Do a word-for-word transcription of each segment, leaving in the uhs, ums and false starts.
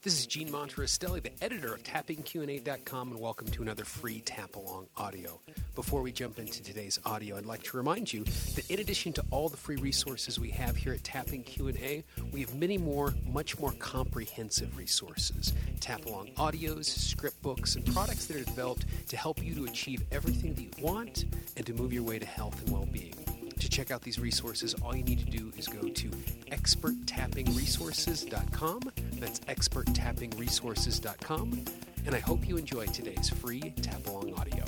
This is Gene Monterastelli, the editor of tapping q and a dot com, and welcome to another free Tap Along audio. Before we jump into today's audio, I'd like to remind you that in addition to all the free resources we have here at Tapping Q and A, we have many more, much more comprehensive resources. Tap Along audios, script books, and products that are developed to help you to achieve everything that you want and to move your way to health and well-being. To check out these resources, all you need to do is go to expert tapping resources dot com. That's expert tapping resources dot com. And I hope you enjoy today's free Tap Along audio.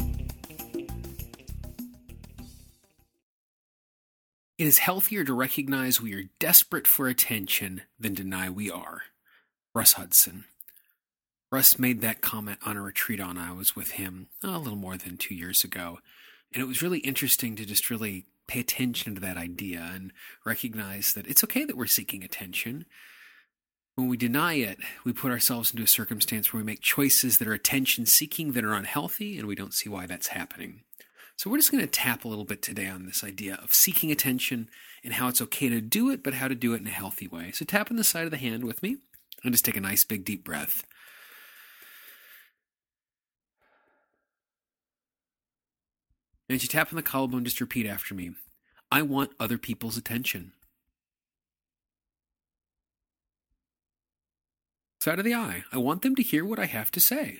It is healthier to recognize we are desperate for attention than deny we are. Russ Hudson. Russ made that comment on a retreat on I was with him oh, a little more than two years ago. And it was really interesting to just really pay attention to that idea and recognize that it's okay that we're seeking attention. When we deny it, we put ourselves into a circumstance where we make choices that are attention-seeking that are unhealthy, and we don't see why that's happening. So we're just going to tap a little bit today on this idea of seeking attention and how it's okay to do it, but how to do it in a healthy way. So tap on the side of the hand with me and just take a nice big deep breath. And as you tap on the collarbone, just repeat after me. I want other people's attention. Side of the eye. I want them to hear what I have to say.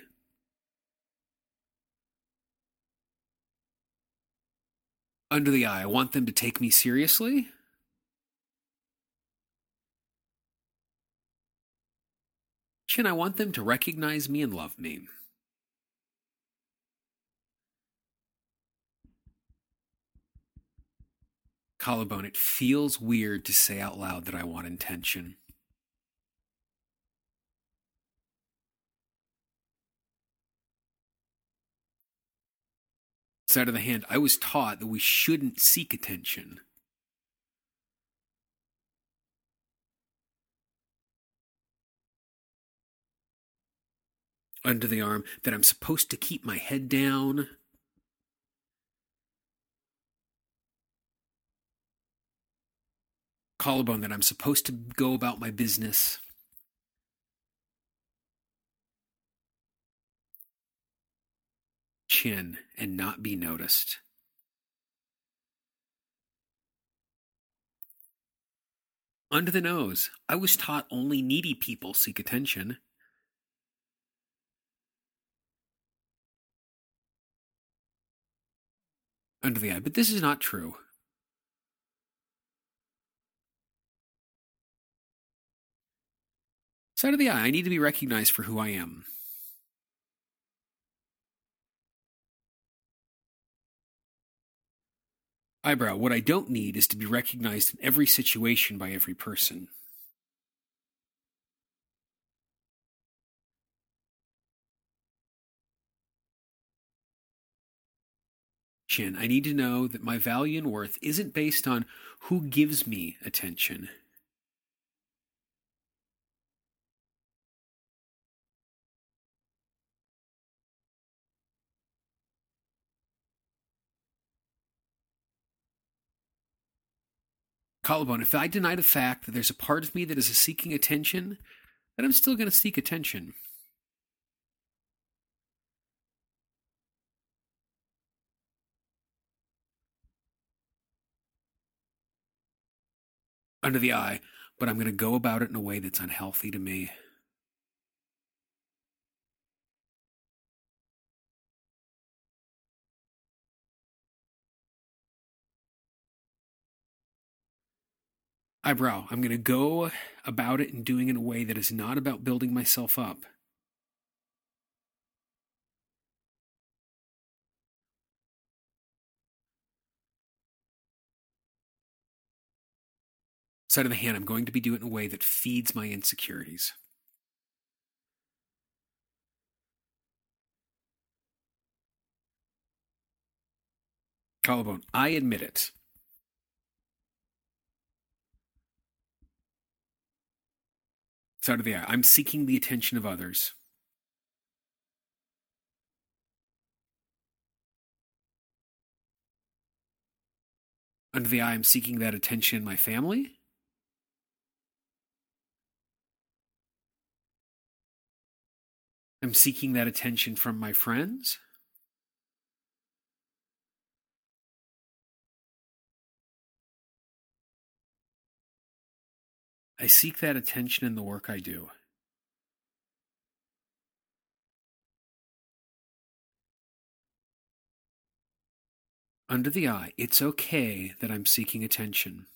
Under the eye. I want them to take me seriously. Chin. I want them to recognize me and love me. Collarbone. It feels weird to say out loud that I want attention. Side of the hand. I was taught that we shouldn't seek attention. Under the arm. That I'm supposed to keep my head down. Collarbone. That I'm supposed to go about my business. Chin. And not be noticed. Under the nose. I was taught only needy people seek attention. Under the eye. But this is not true. Side of the eye. I need to be recognized for who I am. Eyebrow. What I don't need is to be recognized in every situation by every person. Chin. I need to know that my value and worth isn't based on who gives me attention. Collarbone. If I deny the fact that there's a part of me that is seeking attention, then I'm still going to seek attention. Under the eye. But I'm going to go about it in a way that's unhealthy to me. Eyebrow. I'm going to go about it and doing it in a way that is not about building myself up. Side of the hand. I'm going to be doing it in a way that feeds my insecurities. Collarbone. I admit it. Side of the eye. I'm seeking the attention of others. Under the eye. I'm seeking that attention in my family. I'm seeking that attention from my friends. I seek that attention in the work I do. Under the eye, it's okay that I'm seeking attention.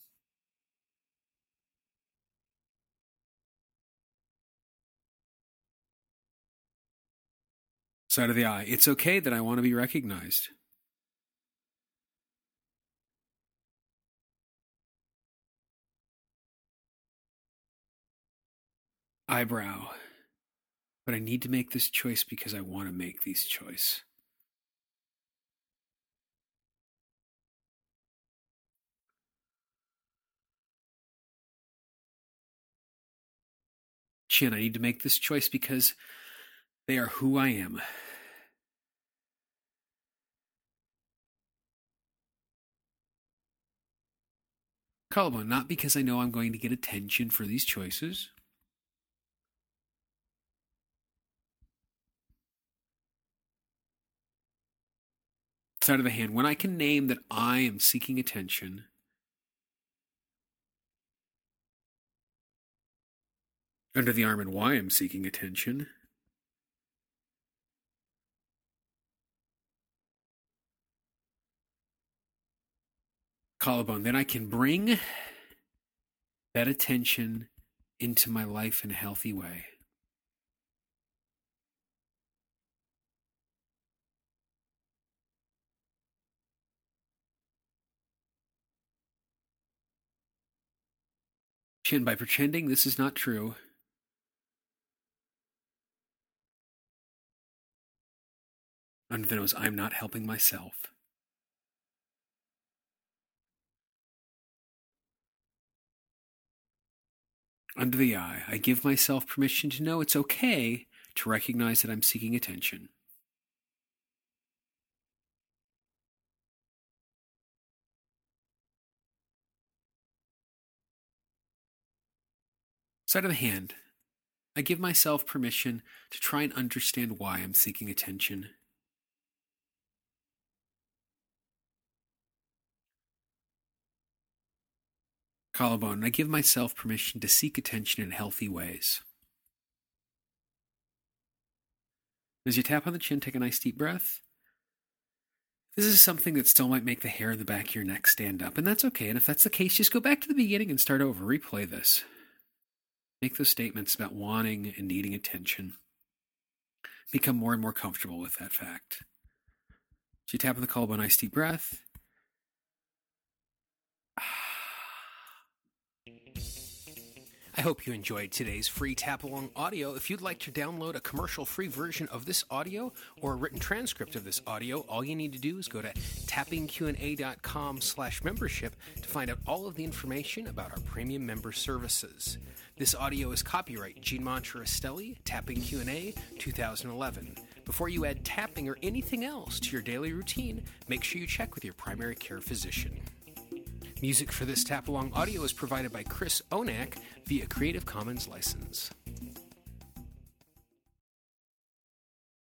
Side of the eye, it's okay that I want to be recognized. Eyebrow, but I need to make this choice because I want to make this choice. Chin, I need to make this choice because they are who I am. Collarbone, not because I know I'm going to get attention for these choices. Side of the hand, when I can name that I am seeking attention, under the arm and why I'm seeking attention, collarbone, then I can bring that attention into my life in a healthy way. Chin, by pretending this is not true, under the nose, I'm not helping myself. Under the eye, I give myself permission to know it's okay to recognize that I'm seeking attention. Side of the hand, I give myself permission to try and understand why I'm seeking attention. Collarbone, I give myself permission to seek attention in healthy ways. As you tap on the chin, take a nice deep breath. This is something that still might make the hair in the back of your neck stand up, and that's okay. And if that's the case, just go back to the beginning and start over. Replay this. Make those statements about wanting and needing attention. Become more and more comfortable with that fact. As you tap on the collarbone, nice deep breath. I hope you enjoyed today's free tap-along audio. If you'd like to download a commercial-free version of this audio or a written transcript of this audio, all you need to do is go to tapping q and a dot com slash membership to find out all of the information about our premium member services. This audio is copyright Gene Monterestelli, Tapping Q and A, two thousand eleven. Before you add tapping or anything else to your daily routine, make sure you check with your primary care physician. Music for this tap-along audio is provided by Chris Onak via Creative Commons license.